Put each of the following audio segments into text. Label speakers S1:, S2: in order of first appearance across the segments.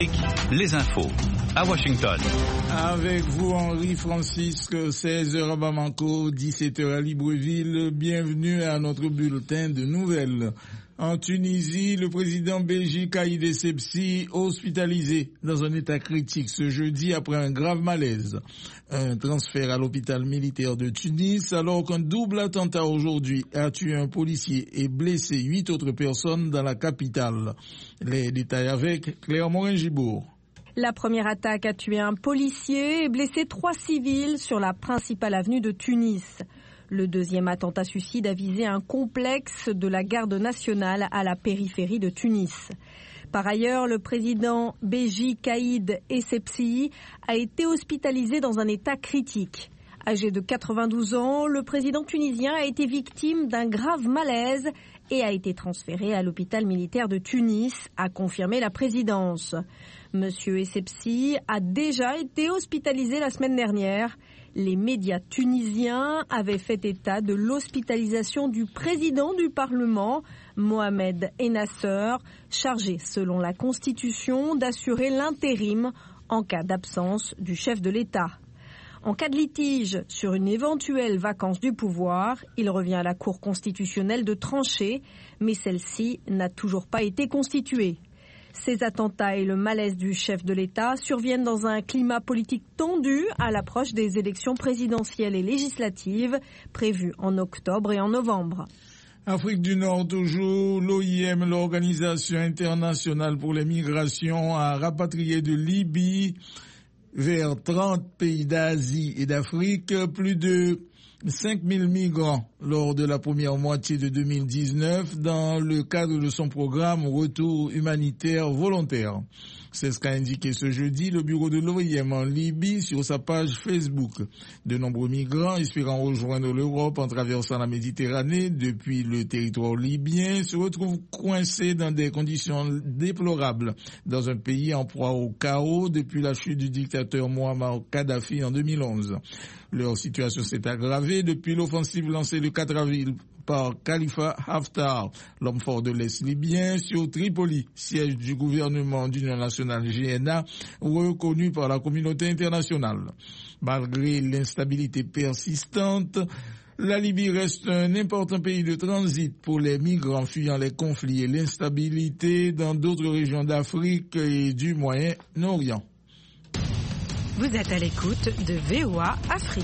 S1: Les infos à Washington.
S2: Avec vous, Henri Francisque, 16h à Bamako, 17h à Libreville. Bienvenue à notre bulletin de nouvelles. En Tunisie, le président Béji Caïd Essebsi hospitalisé dans un état critique ce jeudi après un grave malaise. Un transfert à l'hôpital militaire de Tunis alors qu'un double attentat aujourd'hui a tué un policier et blessé 8 autres personnes dans la capitale. Les détails avec Claire Morin-Gibourg.
S3: La première attaque a tué un policier et blessé 3 civils sur la principale avenue de Tunis. Le deuxième attentat suicide a visé un complexe de la garde nationale à la périphérie de Tunis. Par ailleurs, le président Béji Caïd Essebsi a été hospitalisé dans un état critique. Âgé de 92 ans, le président tunisien a été victime d'un grave malaise et a été transféré à l'hôpital militaire de Tunis, a confirmé la présidence. Monsieur Essebsi a déjà été hospitalisé la semaine dernière. Les médias tunisiens avaient fait état de l'hospitalisation du président du Parlement, Mohamed Ennasser, chargé, selon la Constitution, d'assurer l'intérim en cas d'absence du chef de l'État. En cas de litige sur une éventuelle vacance du pouvoir, il revient à la Cour constitutionnelle de trancher, mais celle-ci n'a toujours pas été constituée. Ces attentats et le malaise du chef de l'État surviennent dans un climat politique tendu à l'approche des élections présidentielles et législatives prévues en octobre et en novembre.
S2: Afrique du Nord toujours, l'OIM, l'Organisation internationale pour les migrations, a rapatrié de Libye vers 30 pays d'Asie et d'Afrique plus de 5000 migrants lors de la première moitié de 2019 dans le cadre de son programme Retour humanitaire volontaire. C'est ce qu'a indiqué ce jeudi le bureau de l'OIM en Libye sur sa page Facebook. De nombreux migrants espérant rejoindre l'Europe en traversant la Méditerranée depuis le territoire libyen se retrouvent coincés dans des conditions déplorables dans un pays en proie au chaos depuis la chute du dictateur Muammar Kadhafi en 2011. Leur situation s'est aggravée depuis l'offensive lancée le 4 avril par Khalifa Haftar, l'homme fort de l'Est libyen, sur Tripoli, siège du gouvernement d'union nationale GNA, reconnu par la communauté internationale. Malgré l'instabilité persistante, la Libye reste un important pays de transit pour les migrants fuyant les conflits et l'instabilité dans d'autres régions d'Afrique et du Moyen-Orient.
S3: Vous êtes à l'écoute de VOA Afrique.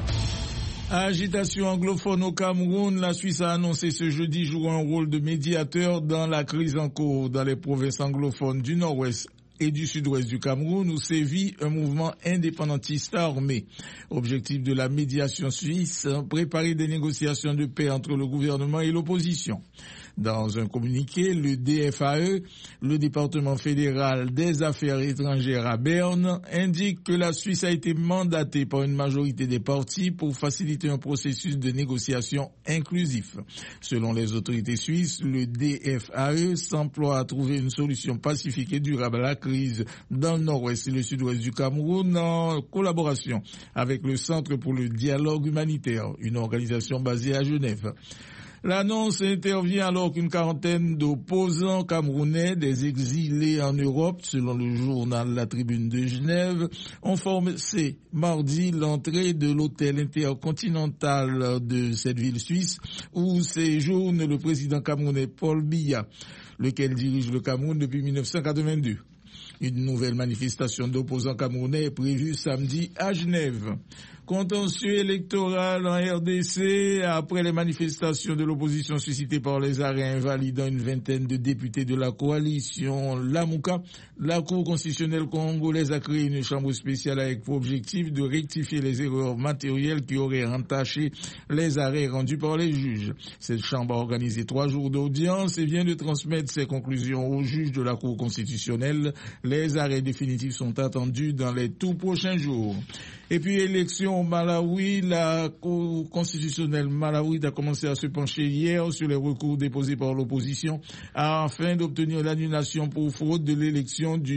S2: Agitation anglophone au Cameroun, la Suisse a annoncé ce jeudi jouer un rôle de médiateur dans la crise en cours dans les provinces anglophones du nord-ouest et du sud-ouest du Cameroun où sévit un mouvement indépendantiste armé. Objectif de la médiation suisse, préparer des négociations de paix entre le gouvernement et l'opposition. Dans un communiqué, le DFAE, le département fédéral des affaires étrangères à Berne, indique que la Suisse a été mandatée par une majorité des partis pour faciliter un processus de négociation inclusif. Selon les autorités suisses, le DFAE s'emploie à trouver une solution pacifique et durable à la crise dans le nord-ouest et le sud-ouest du Cameroun en collaboration avec le Centre pour le dialogue humanitaire, une organisation basée à Genève. L'annonce intervient alors qu'une quarantaine d'opposants camerounais, des exilés en Europe, selon le journal La Tribune de Genève, ont forcé mardi l'entrée de l'hôtel intercontinental de cette ville suisse où séjourne le président camerounais Paul Biya, lequel dirige le Cameroun depuis 1982. Une nouvelle manifestation d'opposants camerounais est prévue samedi à Genève. Contentieux électoral en RDC après les manifestations de l'opposition suscitées par les arrêts invalidant une vingtaine de députés de la coalition Lamouka. La Cour constitutionnelle congolaise a créé une chambre spéciale avec pour objectif de rectifier les erreurs matérielles qui auraient entaché les arrêts rendus par les juges. Cette chambre a organisé 3 jours d'audience et vient de transmettre ses conclusions aux juges de la Cour constitutionnelle. Les arrêts définitifs sont attendus dans les tout prochains jours. Et puis, élection au Malawi, la Cour constitutionnelle malawi a commencé à se pencher hier sur les recours déposés par l'opposition afin d'obtenir l'annulation pour fraude de l'élection du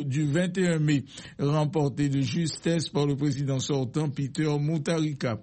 S2: 21 mai, remportée de justesse par le président sortant Peter Mutharika.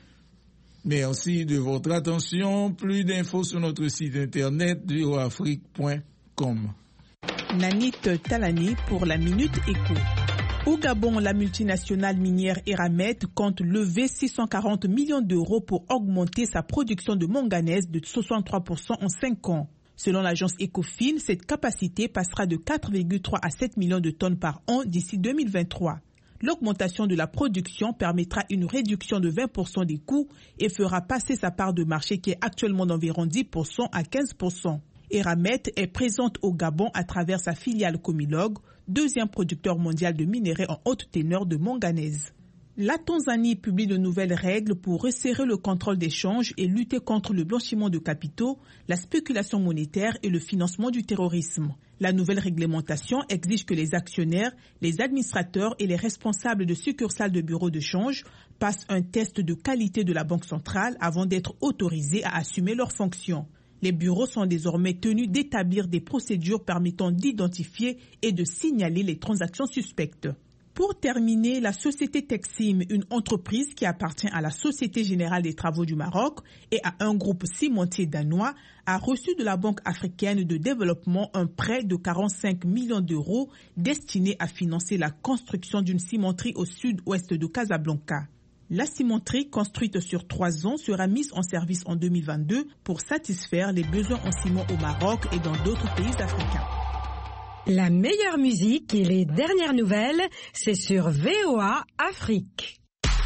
S2: Merci de votre attention. Plus d'infos sur notre site internet voaafrique.com.
S4: Nanit Talani pour la Minute Éco. Au Gabon, la multinationale minière Eramet compte lever 640 millions d'euros pour augmenter sa production de manganèse de 63% en 5 ans. Selon l'agence Ecofin, cette capacité passera de 4,3 à 7 millions de tonnes par an d'ici 2023. L'augmentation de la production permettra une réduction de 20% des coûts et fera passer sa part de marché qui est actuellement d'environ 10% à 15%. Eramet est présente au Gabon à travers sa filiale Comilog, deuxième producteur mondial de minerais en haute teneur de manganèse. La Tanzanie publie de nouvelles règles pour resserrer le contrôle des changes et lutter contre le blanchiment de capitaux, la spéculation monétaire et le financement du terrorisme. La nouvelle réglementation exige que les actionnaires, les administrateurs et les responsables de succursales de bureaux de change passent un test de qualité de la Banque centrale avant d'être autorisés à assumer leurs fonctions. Les bureaux sont désormais tenus d'établir des procédures permettant d'identifier et de signaler les transactions suspectes. Pour terminer, la société Texim, une entreprise qui appartient à la Société Générale des Travaux du Maroc et à un groupe cimentier danois, a reçu de la Banque africaine de développement un prêt de 45 millions d'euros destiné à financer la construction d'une cimenterie au sud-ouest de Casablanca. La cimenterie, construite sur 3 ans, sera mise en service en 2022 pour satisfaire les besoins en ciment au Maroc et dans d'autres pays africains.
S3: La meilleure musique et les dernières nouvelles, c'est sur VOA Afrique.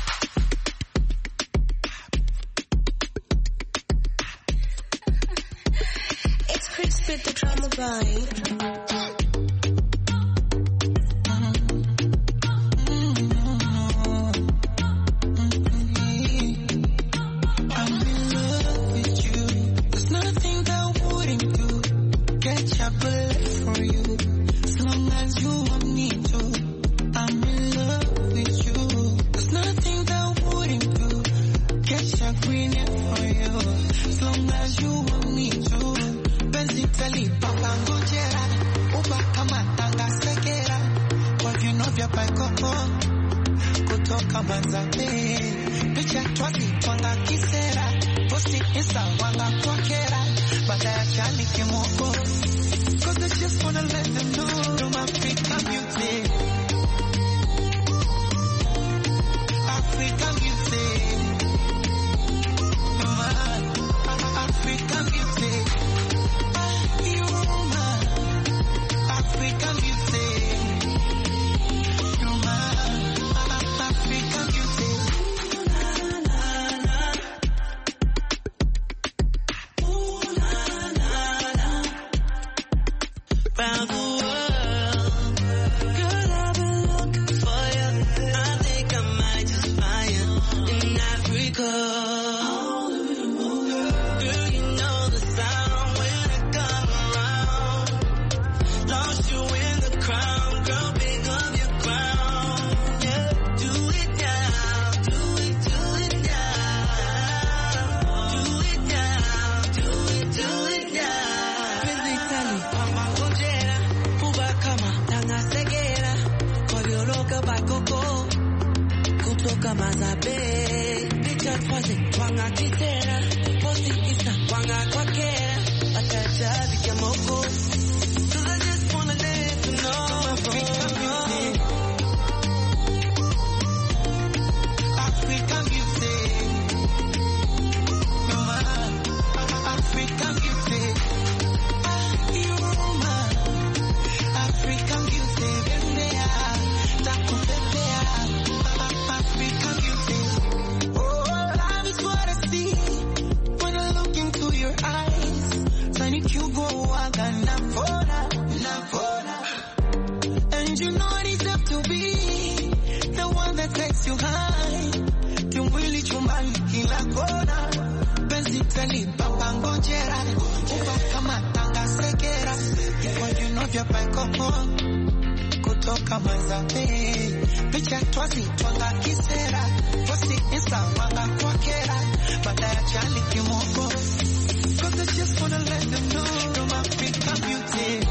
S5: Kutoka Manzabe, picha twazi twanga kisera, posti insta wanga kwa kera, badaya chali kimoko, cause I just wanna let them know, you're my African beauty.